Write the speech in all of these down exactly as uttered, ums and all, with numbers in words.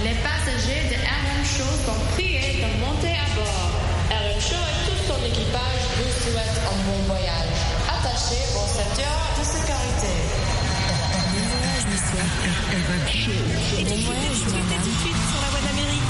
Les passagers de R M Show sont priés de monter à bord. R M Show et tout son équipage vous souhaitent un bon voyage. Attachez vos ceintures de sécurité. Bon voyage, monsieur. R M Show. Et bon voyage, madame. Tout de suite sur la voie d'Amérique.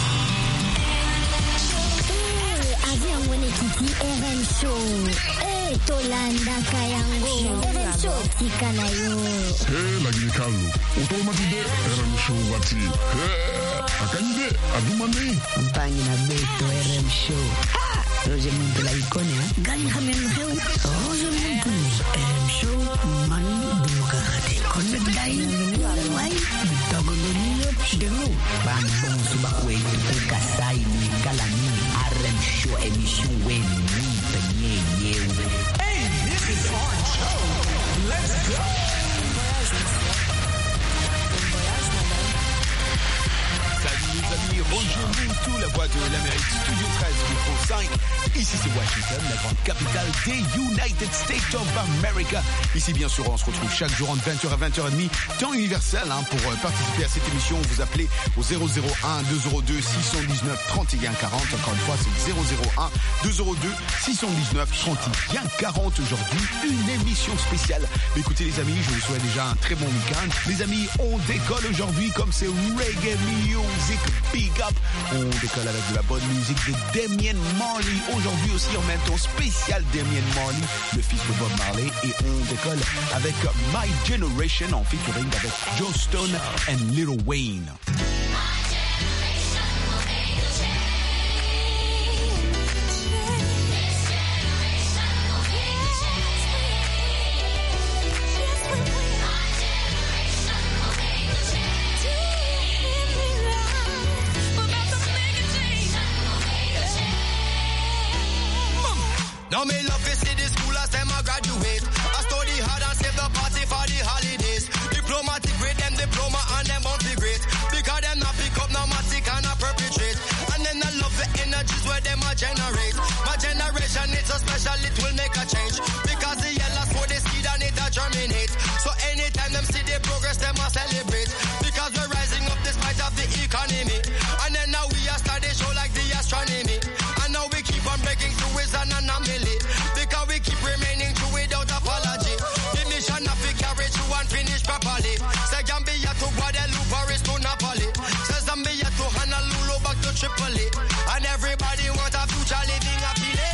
Avion Wenekiti R M Show. Eh, Tolanda Kayango. R M Show. Tikanayo. Eh, lagi kalu. Utol matide R M Show bati. Eh, akande adumane. Mpangi na beto R M Show. Ah, Roger Muntu la ikone ha. Gali hamen heu. Roger Muntu. R M Show man dumukate. Connect dai. Wai. Bitogoloniyo dego. Bambong subakwe kasai ni kalani. R M Show emission when we penye yewe. Hey, this is our show. Let's go. Salut les amis, Roger Muntu, la voix de l'Amérique, Studio treize, micro cinq. Ici c'est Washington, la grande capitale des United States of America. Ici bien sûr on se retrouve chaque jour entre vingt heures à vingt heures trente, temps universel hein, pour euh, participer à cette émission. Vous appelez au zéro zéro un deux zéro deux six cent dix-neuf trente et un quarante. Encore une fois c'est le zéro zéro un deux zéro deux six cent dix-neuf trente et un quarante. Aujourd'hui une émission spéciale. Mais écoutez les amis, je vous souhaite déjà un très bon week-end. Les amis, on décolle aujourd'hui comme c'est Reggae Music Big Up. On décolle avec de la bonne musique de Damian Marley. Aujourd'hui aussi en même temps spécial Damian Marley, le fils de Bob Marley, et on décolle avec My Generation en featuring avec Joe Stone and Lil Wayne. Now me love to see the school as them a graduate. I study hard and save the party for the holidays. Diplomatic grade, them diploma and them won't be great. Because them not pick up no matic and not perpetrate. And then I love the energies where them a generate. My generation it's so special it will make a change. Because the yellow for the seed and it a germinate. So anytime them see the progress them a celebrate. Because we're rising up despite of the economy. And then now we are starting show like the astronomy. And now we keep on breaking through is an anomaly. Because we keep remaining true without apology. The mission of the carry through and finish properly. Say Gambia to Guadeloupe, Paris to Napoli. Says Zambia to Honolulu, back to Tripoli. And everybody want a future living happily.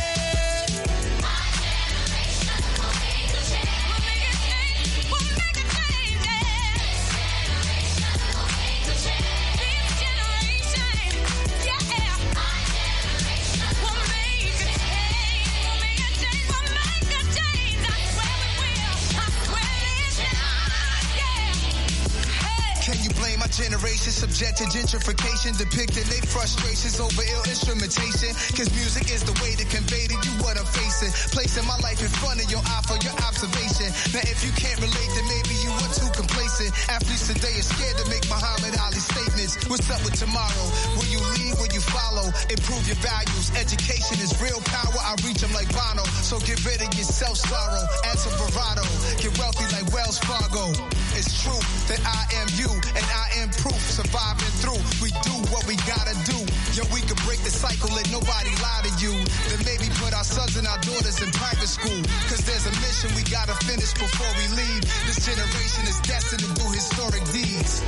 Generation subject to gentrification, depicting their frustrations over ill instrumentation. Cause music is the way to convey to you what I'm facing. Placing my life in front of your eye for your observation. Now if you can't relate, then maybe you are too complacent. Athletes today are scared to make Muhammad Ali statements. What's up with tomorrow? Will you lead? Will you follow? Improve your values. Education is real power. I reach them like Bono. So get rid of your self-sorrow. Add some bravado. Get wealthy like Wells Fargo. It's true that I am you and I am proof. Surviving through, we do what we gotta do. Yo, we could break the cycle, let nobody lie to you. Then maybe put our sons and our daughters in private school. Cause there's a mission we gotta finish before we leave. This generation is destined to do historic deeds.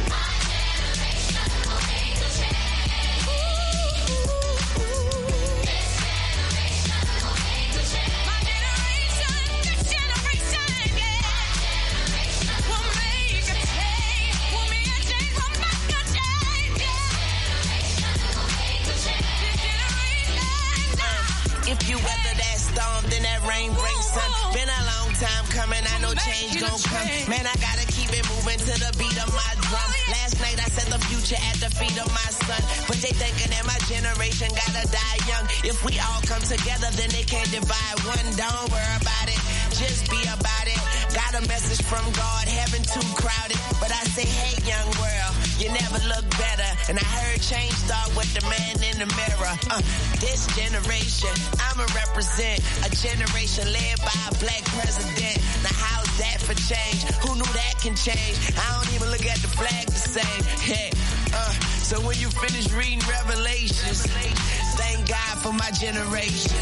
If you weather that storm, then that rain brings sun. Been a long time coming, I know change gon' come. Man, I gotta keep it moving to the beat of my drum. Last night I set the future at the feet of my son. But they thinking that my generation gotta die young. If we all come together, then they can't divide one. Don't worry about it, just be about it. Got a message from God, heaven too crowded. But I say, hey young world, you never look better. And I heard change start with the man in the mirror. Uh, this generation, I'ma represent a generation led by a black president. Now how's that for change? Who knew that can change? I don't even look at the flag the same. Hey, uh, So when you finish reading Revelations, thank God for my generation.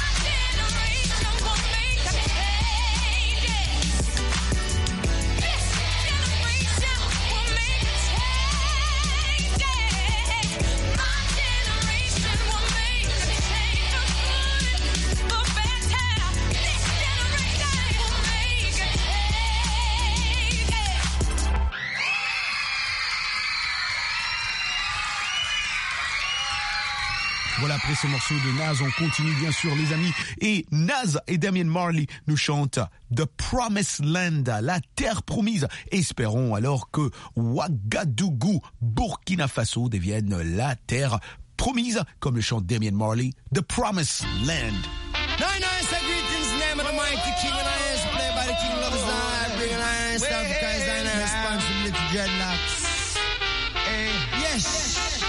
Voilà, après ce morceau de Nas, on continue bien sûr les amis. Et Nas et Damian Marley nous chantent The Promised Land, la terre promise. Espérons alors que Ouagadougou, Burkina Faso devienne la terre promise, comme le chante Damian Marley, The Promised Land. No, no, it's a greetings, name of the mighty king, and I is played by the king of his eye, bringing iron stuff because I know responsibility dreadlocks. Hey, yes.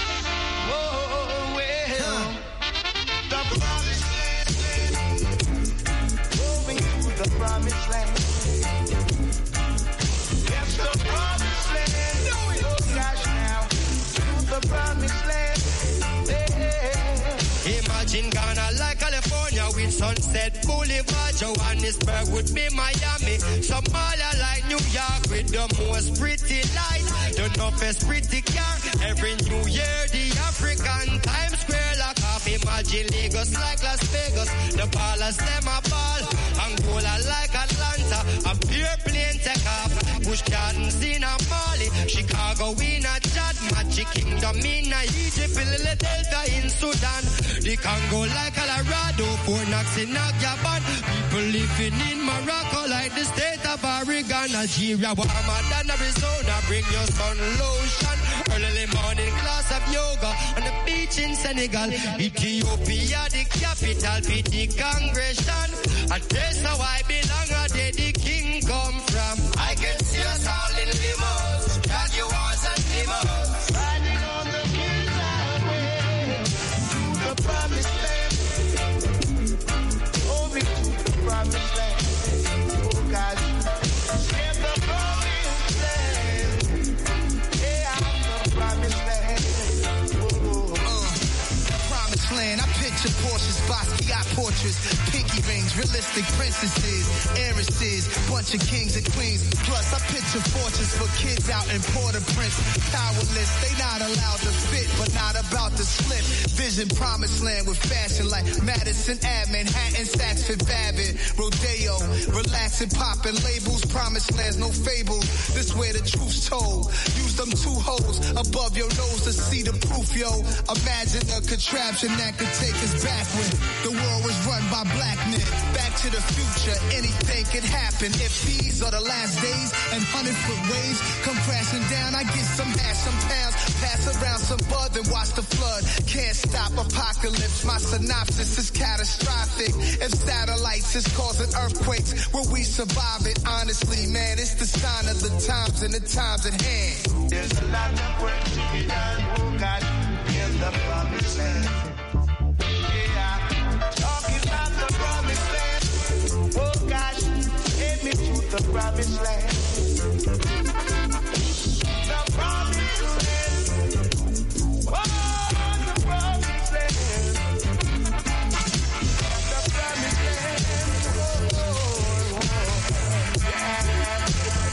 The promised land. Yes, the promised land. Oh gosh, now to the promised land. Hey. Imagine Ghana like California with Sunset Boulevard. Johannesburg would be Miami. Somalia like New York with the most pretty light. The toughest pretty car. Every New Year the African Times Square lock off. Imagine Lagos like Las Vegas. The ballers them a ball. Angola like Atlanta. A pure plane take off. Bush Gardens in a Mali. Chicago in a Chad. Magic Kingdom in a Egypt. Philadelphia in Sudan. The Congo like Colorado. Fort Knox in a Gabon. People living in Morocco like the state of Oregon. Algeria warmer than Arizona. Bring your sun lotion. Early morning class of yoga on the beach in Senegal. Ethiopia the capital. P T Congression. A place how I belong. A day the king come from. I can see us all in limos. Jaguars and limos. Riding on the king's highway to the promised land. Over to the promised land. Oh God, in the promised land. Yeah, I'm the promised land. Oh, uh, promised land. I picture Porsches, Basquiat portraits, pinky rings, realistic princesses, heiresses, bunch of kings and queens. Plus, I picture fortunes for kids out in Port-au-Prince. Powerless, they not allowed to fit, but not about to slip. Vision promised land with fashion like Madison Ave, Manhattan, Saks Fifth Avenue, Rodeo, relaxing, popping labels. Promised lands, no fables. This where the truth's told. Use them two holes above your nose to see the proof, yo. Imagine a contraption that could take us backward. The world was run by black men. Back to the future, anything can happen. If these are the last days and hundred foot waves come crashing down, I get some hash, some pounds, pass around some bud, then watch the flood. Can't stop apocalypse. My synopsis is catastrophic. If satellites is causing earthquakes, will we survive it? Honestly, man, it's the sign of the times and the times at hand. There's a lot of work to be done, oh God, in the promised land. Yeah, talking about the promised land. Oh gosh, take me to the promised land. The promised land. Oh, the promised land. The promised land. Oh, oh, oh. Yeah.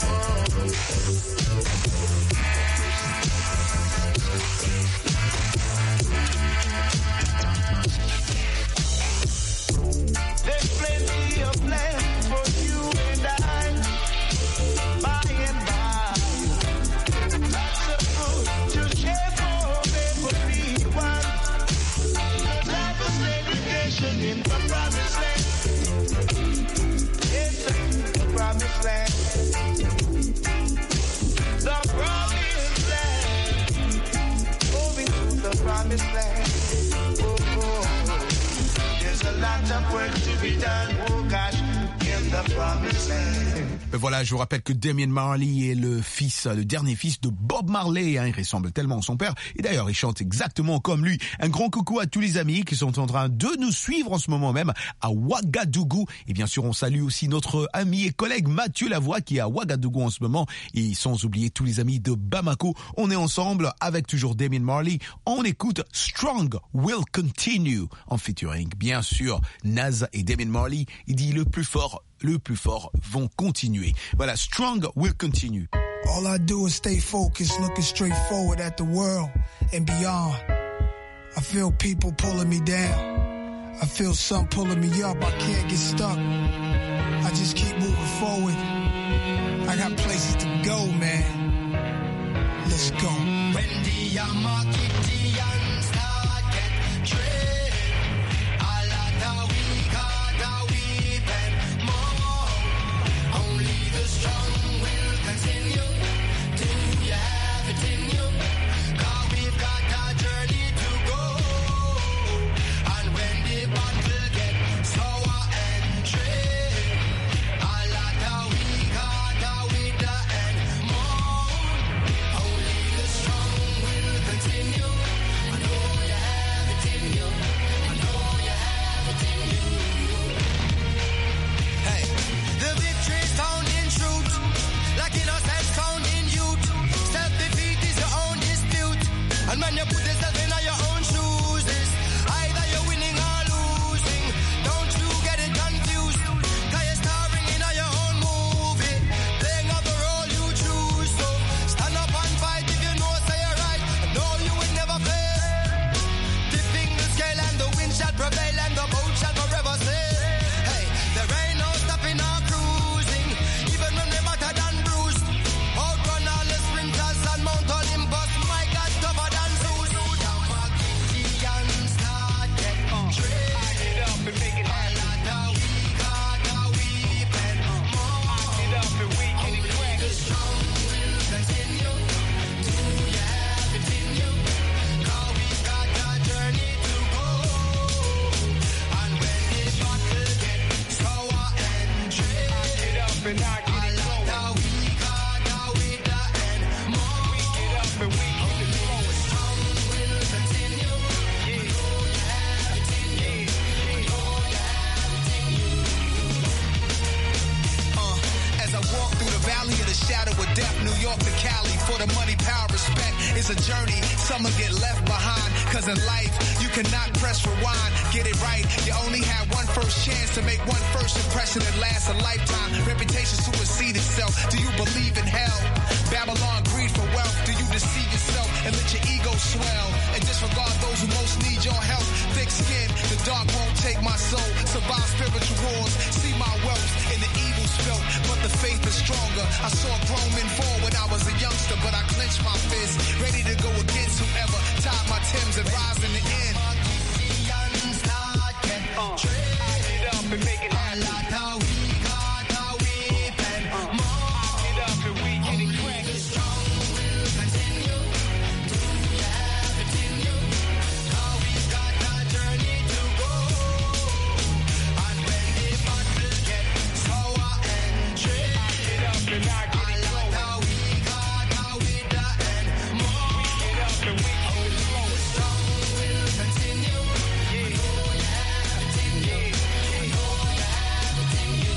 There's plenty of land for you and I, by and by. Lots of food to share for everyone. The type of segregation in the promised land. It's the promised land. The promised land. Moving to the promised land. Oh, oh. There's a lot of work to be done, oh gosh, in the promised land. Ben voilà, je vous rappelle que Damian Marley est le fils, le dernier fils de Bob Marley. Hein, il ressemble tellement à son père. Et d'ailleurs, il chante exactement comme lui. Un grand coucou à tous les amis qui sont en train de nous suivre en ce moment même à Ouagadougou. Et bien sûr, on salue aussi notre ami et collègue Mathieu Lavoie qui est à Ouagadougou en ce moment. Et sans oublier tous les amis de Bamako. On est ensemble avec toujours Damian Marley. On écoute Strong Will Continue en featuring, bien sûr, Naz et Damian Marley. Il dit le plus fort, le plus fort vont continuer. Voilà, Strong Will Continue. All I do is stay focused, looking straight forward at the world and beyond. I feel people pulling me down. I feel some pulling me up. I can't get stuck. I just keep moving forward. I got places to go, man. Let's go. When the Yamakitians start get trained, all of the we got a weeping more. Only the strong will continue. Do you have it in you? 'Cause we've got a journey to go. And when the battle gets sour and trained, all of the we got a with the end more. Only the strong will continue. I know you have it in you. I know you have it in you. Hey, the victory's found in truth, like innocence found in youth. Self-defeat is your own dispute, and when you put yourself in your own shoes, it's either you're winning or losing. Don't you get it confused, 'cause you're starring in your own movie, playing out the role you choose. So stand up and fight if you know say you're right. I know you will never fail. Tipping the scale and the wind shall prevail and the boat shall forever sail. Hey, there ain't no stopping or cruising, even when we're battered and bruised. Outrun all the sprinters and Mount Olympus, my God, tougher than Zeus. Yamakitians start get trained. I get up and make it happen. All of the we got a weeping more. I get up and we get it crack. The strong will continue. Do you have it in you? 'Cause we've got a journey to go. And when the battle gets sour and trained, I get up and I get it going. All of the we got a with the end more. We get up and we get it going. The strong will continue. Yeah. I know you have it in you. I know you have it in you. Uh, as I walk through the valley of the shadow of death, New York to Cali, for the money, power, respect, it's a journey. Some will get left behind, 'cause in life, you cannot press rewind. Get it right, you only have one first chance to make one first impression that lasts a lifetime. Reputation supersedes itself. Do you believe in hell? Babylon, greed for wealth. Do you deceive yourself and let your ego swell? And disregard those who most need your help. Thick skin, the dark won't take my soul. Survive spiritual wars, see my wealth in the evil spilt, but the faith is stronger. I saw grown men fall when I was a youngster, but I clenched my fist, ready to go against whoever tied my Timbs and rise in the end. Yamakitians start get trained. I get up and make it happen. All of the we got a weeping more. I get up and we get it crack. The strong will continue. Do you have it in you? 'Cause we've got a journey to go. And when the battle gets sour and trained, I get up and I get it going. All of the we got a with the end more. We get up and we get it going. The strong will continue. Yeah. I know you have it in you. I know you have it in you.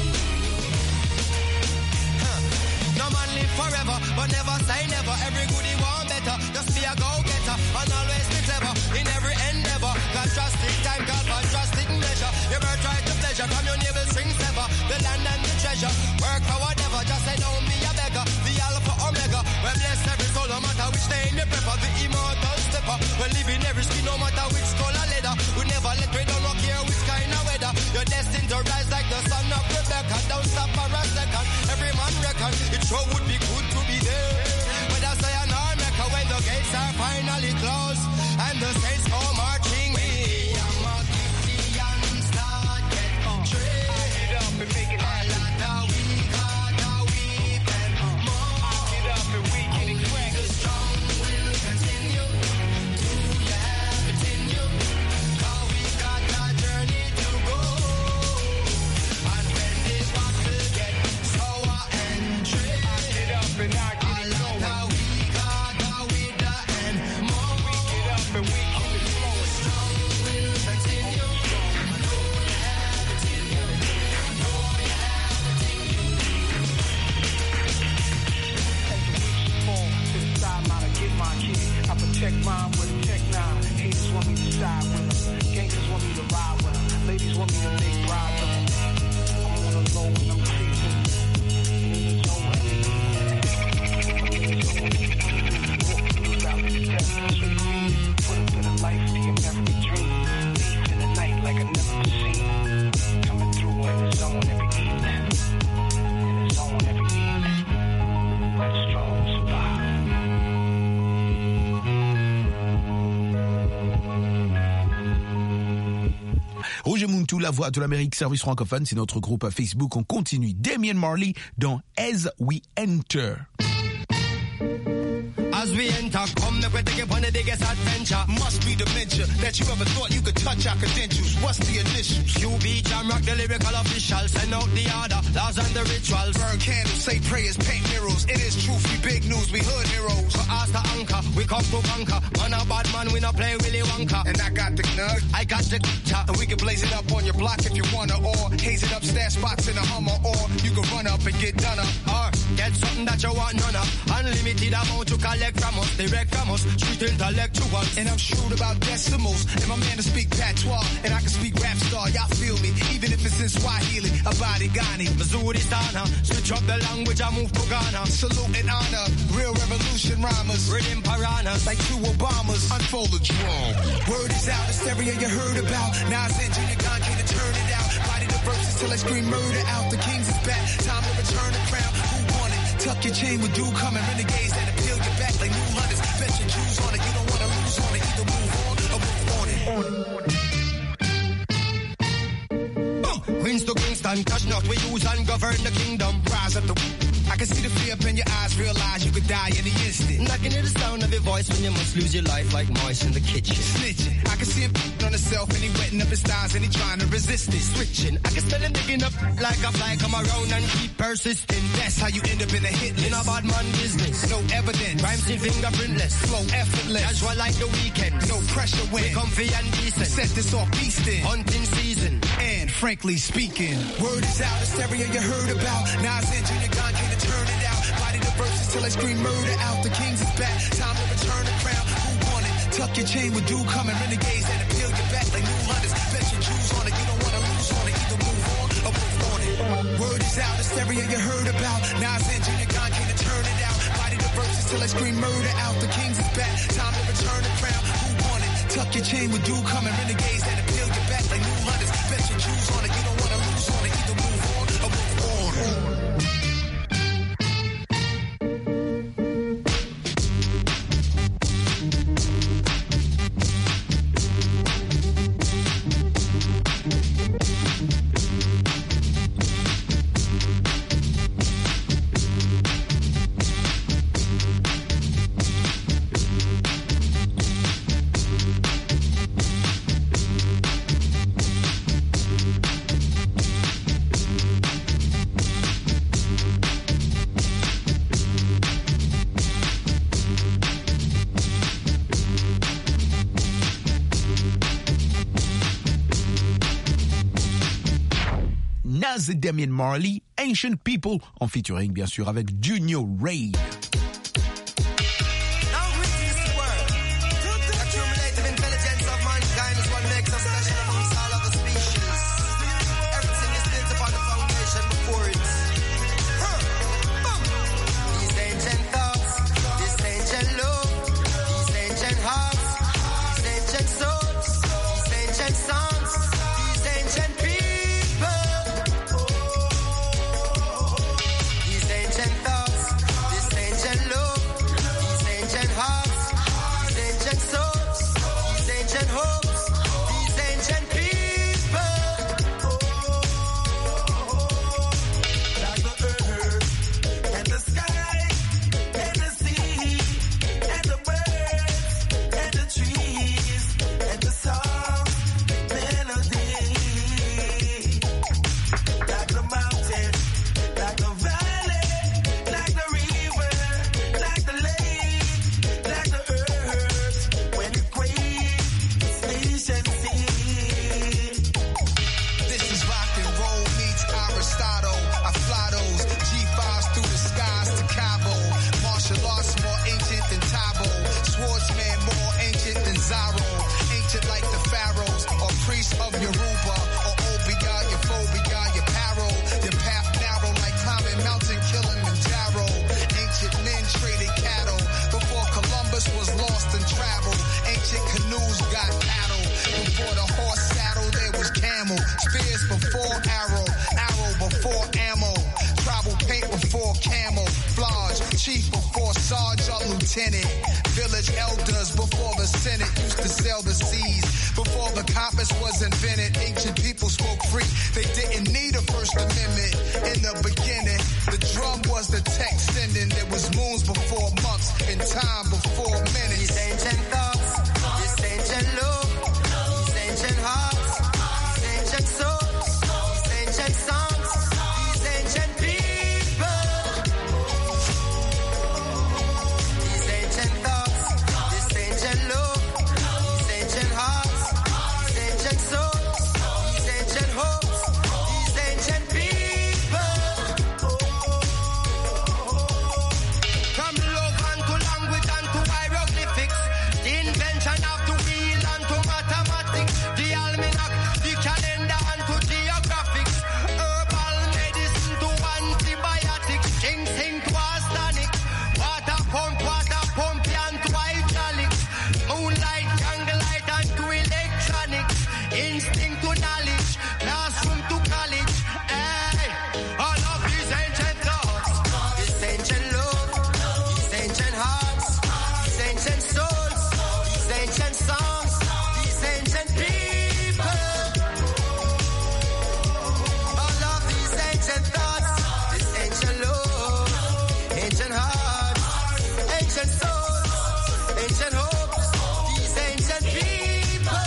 Huh. No man live forever, but never say never. Every goodie want better. Just be a go-getter and always be clever in every endeavor. Contrasting time, God, contrasting measure. You ever try to pleasure from your navel string sever. The land and the treasure. Work for whatever, just say don't be a beggar. The Alpha Omega. Well, bless every soul, no matter which day in the prepper. The immortal stepper. Well, live in every skin, no matter which color leather. We never let we down, no care which kind of weather. You're destined to rise like the son of Rebecca. Don't stop for a second. Every man reckon it sure would be good to be there. But I say an arm maker when the gates are finally closed and the saints go marching in. Yamakitians start get trained. I get up and make it happen. All of the we got a weeping more. I get up and we get it crack. The strong will continue. Do you have it in you? 'Cause we've got a journey to go. And when the battle gets sour and side with them. Gangsters want me to ride with them. Ladies want me to make bribes of them. I'm on the low and I'm creeping. In the zone, I'm in the zone. Walk through the valley, death, straight feet. Put a bit of life to your every dream. Leave in the night like I never seen. Coming through in the zone every evening. In the zone every evening. Let the strong survive. Roger Muntu, la voix de l'Amérique, service francophone, c'est notre groupe à Facebook. On continue. Damian Marley dans As We Enter. As we enter, come the take upon the biggest adventure. Must be dementia that you ever thought you could touch our credentials. What's the initials? Q B Jam Rock, the lyrical official. Send out the order, laws and the rituals. Burn candles, say prayers, paint murals. It is truth, we big news, we hood heroes. So ask the anchor, we come to conquer. Man a bad man, we not play Willy Wonka. And I got the nug, I got the cha. And we can blaze it up on your block if you wanna, or haze it up, stash spots in a Hummer, or you can run up and get done up. Or get something that you want none of. Unlimited amount to collect from us, direct from us, street intellectuals. And I'm shrewd about decimals, and my man to speak patois, and I can speak rap star, y'all feel me, even if it's in Swahili, Abadi Ghani, Missouri Sana, switch up the language, I move to Ghana. Salute and honor, real revolution rhymers, rhythm piranhas, like two Obamas, unfold the drum. Word is out, the stereo you heard about, Nas and Junior Gong came to turn it out, body the verses till I scream murder out, the kings is back, time to return the crown, who won it? Tuck your chain with dew coming, renegades that appeal your back like new hunters. Bet your Jews on it, you don't wanna lose on it. Either move on or move on it. Boom! Queens to Kingston, cash not we use and govern the kingdom. Rise up the I can see the fear up in your eyes, realize you could die in an instant. I can hear the sound of your voice when you must lose your life like mice in the kitchen. Snitching, I can see him on himself and he wetting up his thighs and he trying to resist it. Switching, I can smell him digging up like a fly, come around and keep persisting. That's how you end up in a hit list. In a bad man business, no evidence. Rhymes in fingerprintless, flow effortless. Casual like the weekend, no pressure when we comfy and decent. Set this off beastin', hunting season, and frankly speaking, word is out, the stereo you heard about. Nas and Junior Gong came to turn it out. Body the verses till I scream murder out. The kings is back, time to return the crown. Who won it? Tuck your chain with dew coming, renegades that appeal your back like new hunters. Bet your Jews on it, you don't wanna lose on it. Either move on or move on it. Word is out, the stereo you heard about. Nas and Junior Gong came to turn it out. Body the verses till I scream murder out. The kings is back, time to return the crown. Who won it? Tuck your chain with dew coming, renegades that appeal your back like new hunters. Bet your Jews on it, you don't wanna lose on it. Either move on or move on. Nas et Damian Marley, Ancient People, en featuring bien sûr avec Junior Ray. These ancient thoughts, invented. Village elders before the Senate used to sell the seeds. Before the compass was invented, ancient people spoke free. They didn't need a First Amendment. In the beginning, the drum was the text sending. There was moons before months and time before minutes. These ancient thoughts, this ancient look, these ancient hearts, these ancient souls, these ancient songs, these ancient people. These ancient thoughts, this ancient look, these ancient hearts, these ancient souls, these ancient hopes, these ancient people. From love and to language and to hieroglyphics, the invention of the wheel and to mathematics, the almanac, the calendar and to geographics, herbal medicine to antibiotics, ginseng to arsenic, water pump, water pump and to hydraulics, moonlight, candlelight and to electronics, instinct to knowledge, classroom to college. Hey, all of these ancient thoughts, This ancient love, these ancient hearts, these ancient souls, these ancient songs, these ancient people. All of these ancient thoughts, this ancient love, ancient hearts, ancient souls, ancient hopes, these ancient people.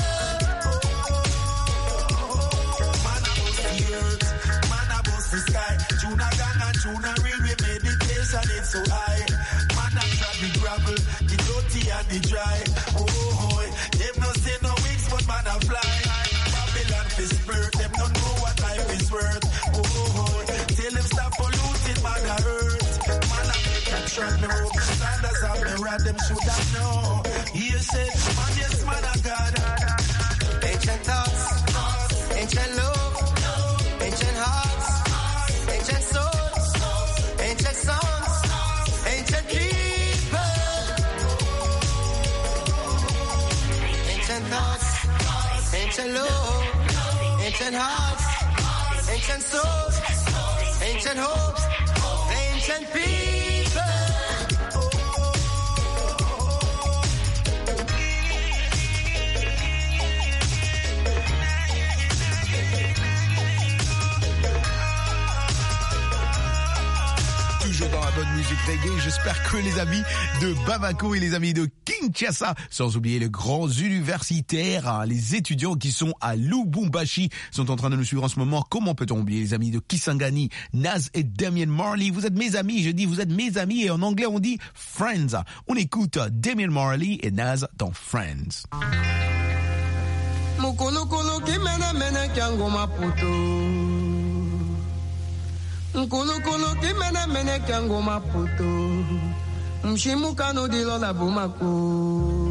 Man above the earth, man above the sky. Juna gang and Juna ring with meditation, it's so high. Man a trap the gravel, the dirty and the dry. Oh, boy, them no say no wings, but man a fly. Babylon fi spirit, them don't know what life is worth. Oh, boy, tell them stop polluting, man a hurt. Man a make a track, me rope the standards of me rod, them should have known. He said, man, yes, man a God. Ancient thoughts, ancient love, ancient hearts, ancient souls, ancient songs, ancient people. Ancient thoughts, ancient love, ancient hearts, ancient souls, ancient hopes, ancient people. Toujours dans la bonne musique reggae, j'espère que les amis de Bamako et les amis de Kinshasa, sans oublier les grands universitaires, hein, les étudiants qui sont à Lubumbashi, sont en train de nous suivre en ce moment. Comment peut-on oublier les amis de Kisangani, Naz et Damian Marley? Vous êtes mes amis, je dis vous êtes mes amis, et en anglais on dit Friends. On écoute Damian Marley et Naz dans Friends. Mukulukulu kimene mene kyango maputo. Mukulukulu kimene mene kyango maputo. Mshimuka no dilo la bumako.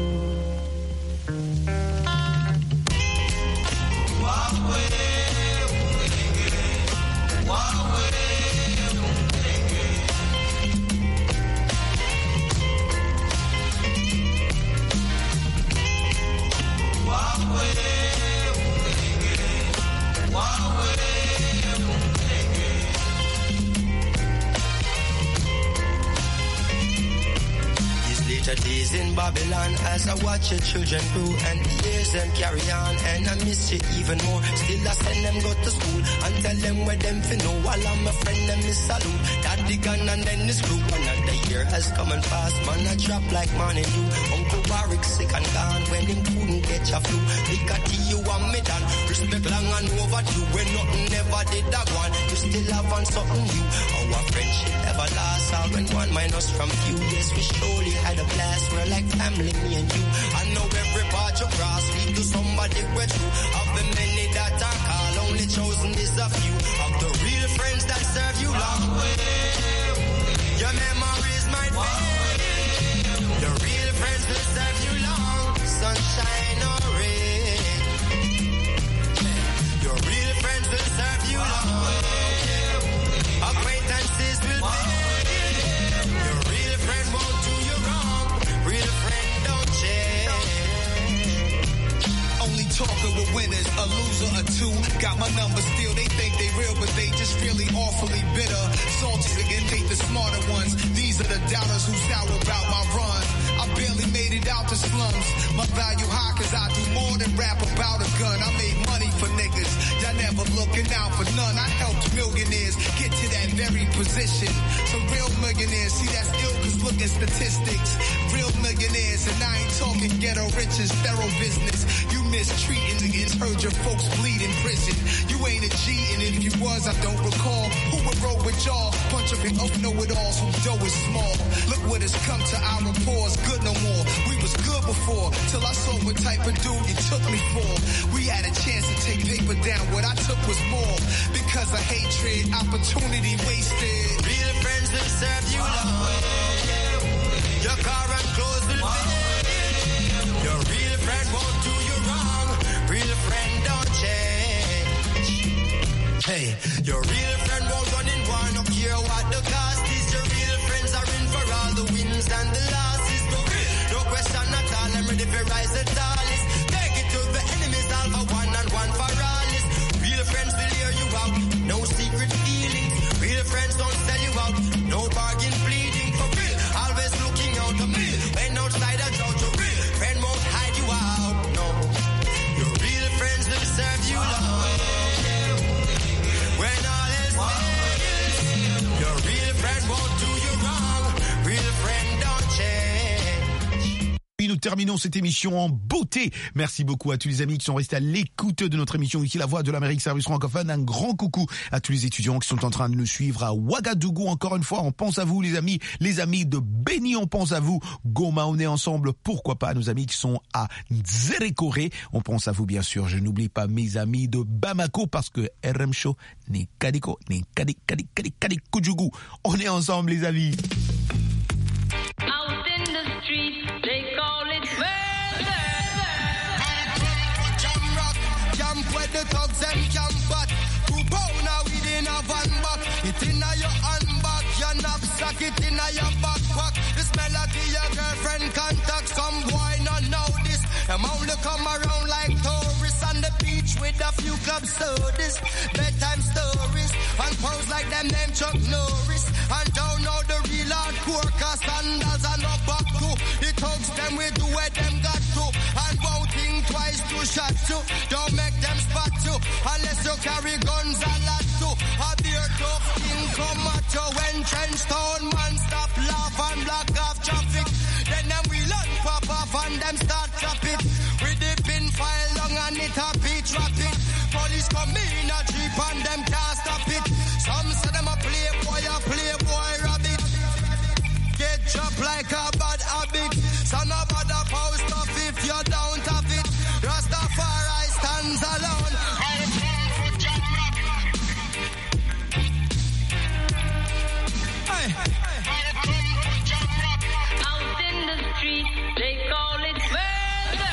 Days in Babylon as I watch your children grow and the years them carry on and I miss you even more. Still I send them go to school and tell them where them fi know. While I'm a friend them is salute. Daddy gun and then this crew. Another year has come and passed. Man I drop like morning dew. Uncle Warwick sick and gone when him couldn't get your flu. Look at you and me done. Respect long and overdue. When nothing never did that one. You still have on something new. Our friendship ever lasts. All when one minus from few. Yes we surely had a blast. We're like family, me and you. I know every part you cross lead to somebody we're true. Of the many that I call, only chosen is a few. Of the real friends that serve you long. Your memories might fade. Your real friends will serve you long. Sunshine or rain. Your real friends will serve you long. Acquaintances will fade. Your real friend won't do you wrong. Real friend don't change. Only talking with winners, a loser or two. Got my number still, they think they real, but they just really awfully bitter. Salty and hate the smarter ones. These are the doubters who sour about my run. I barely made it out the slums. My value high cause I do more than rap about a gun. I made money for niggas. Y'all never looking out for none. I helped millionaires get to that very position. So real millionaires, see that's ill cause look at statistics. Real millionaires, and I ain't talking ghetto riches, thorough business. You mistreating niggas, heard your folks bleed in prison. You ain't a G, and if you was, I don't recall. Who would roll with y'all? Bunch of big know-it-alls who dough is small. Look what has come to our rapport, good no more. We was good before, till I saw what type of dude you took me for. We had a chance to take paper down, what I took was more. Because of hatred, opportunity wasted. Real friends will serve you long. Your car and clothes will fit. Your real friend won't do you wrong. Real friend don't change. Hey, your real friend won't run in war, no care what the cost is. Your real friends are in for all the wins and the losses. No, no question at all, I'm ready for rise the tallest. Take it to the enemies, all for one and one for all is. Real friends will hear you out, no secret feelings. Real friends don't sell you out, no bargain bleeding. For real, always looking out the me. When outside a drought, your real friend won't hide you out, no. Your real friends will serve you long. When all is fails, your real friend won't do you wrong. Real friend don't change. Nous terminons cette émission en beauté. Merci beaucoup à tous les amis qui sont restés à l'écoute de notre émission ici, La Voix de l'Amérique, service francophone. Un grand coucou à tous les étudiants qui sont en train de nous suivre à Ouagadougou. Encore une fois, on pense à vous les amis, les amis de Beni, on pense à vous. Goma, on est ensemble. Pourquoi pas nos amis qui sont à Nzerekore. On pense à vous bien sûr. Je n'oublie pas mes amis de Bamako parce que R M Show n'est kadiko, n'est kadik, kadik, kadik, kadik, kujugu. On est ensemble les amis. Out in the street, they call it murder. Camp where the thugs and camp back. Two pound within a van back. It in a your handbag, your knapsack, it in a your backpack. The smell of your girlfriend contact. Some boy not know this. Them only come around like tourists on the beach with a few club sodas, bedtime stories, and pose like them name Chuck Norris. And don't know the real hardcore, cause sandals are no back to. The thugs them we do where them got to. And won't think twice to shot you. Don't make them spot you, unless you carry guns a lot too. A beer tough thing come at you when trench town man stop laugh and block off traffic. Then them we learn pop off and them start chop it. With the pin file long and it a beat rapid. Police come in a jeep and them can't stop it. Some say them a playboy, a playboy rabbit. Get chopped like a bad habit. So no bother post off if you don't have it. Rastafari stands alone. Hey. Out in the street, they call it murder.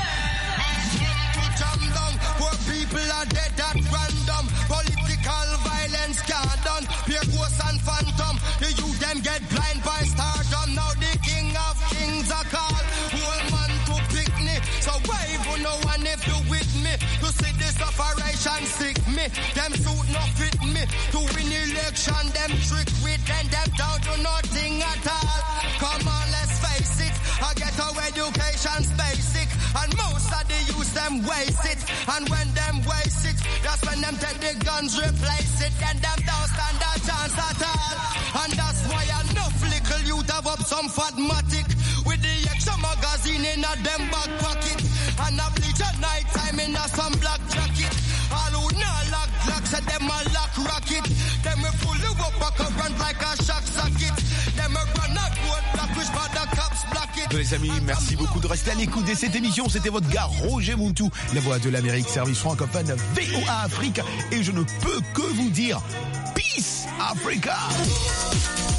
Jam down, poor people are dead at random. Political violence can't done. Pure ghosts and phantom. The youth them get blind by stardom. Now the king of kings are called. Whole man to pick me. So wave on no one if you with me. To see this operation sick me. Them suit no fit me. To win election, them trick with and them down to nothing at all. Come on, let's face it. I get our education's basic. And most of the youth them waste it. And when them waste it, that's when them take the guns, replace it. And them don't stand a chance at all. And that's why enough little youth have up some fatmatic. With the extra magazine in a them back pocket. And a bleach at night time in a some black jacket. All who not lock blocks at them a lock rocket. Them we pull you up a current like a shock socket. Them we run a road block which for the cops block it. Les amis, merci beaucoup de rester à l'écoute de cette émission. C'était votre gars Roger Muntu, La Voix de l'Amérique, service francophone V O A Afrique. Et je ne peux que vous dire Peace Africa.